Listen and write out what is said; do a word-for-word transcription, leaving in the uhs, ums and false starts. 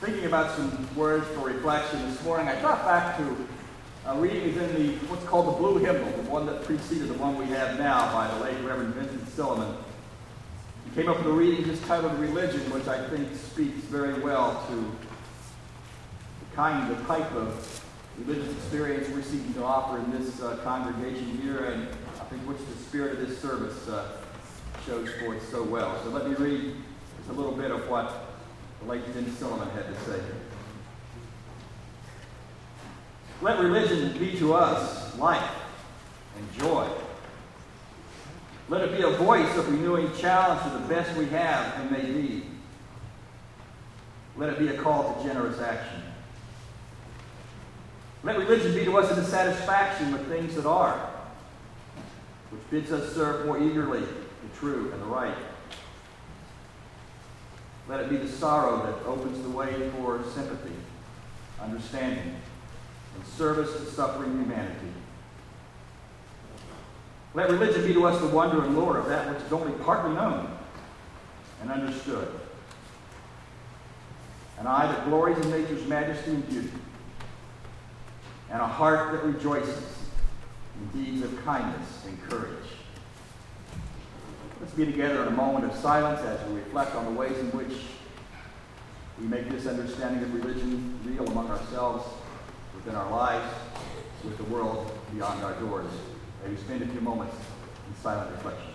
Thinking about some words for reflection this morning, I thought back to a reading is in the what's called the Blue Hymnal, the one that preceded the one we have now by the late Reverend Vincent Silliman. He came up with a reading just titled Religion, which I think speaks very well to the kind, the type of religious experience we're seeking to offer in this uh, congregation here, and I think which the spirit of this service uh, shows forth so well. So let me read just a little bit of what the late Vincent Silliman had to say. Let religion be to us life and joy. Let it be a voice of renewing challenge to the best we have and may be. Let it be a call to generous action. Let religion be to us a dissatisfaction with things that are, which bids us serve more eagerly the true and the right. Let it be the sorrow that opens the way for sympathy, understanding, and service to suffering humanity. Let religion be to us the wonder and lure of that which is only partly known and understood. An eye that glories in nature's majesty and beauty, and a heart that rejoices in deeds of kindness and courage. Let's be together in a moment of silence as we reflect on the ways in which we make this understanding of religion real among ourselves, within our lives, with the world beyond our doors. May we spend a few moments in silent reflection.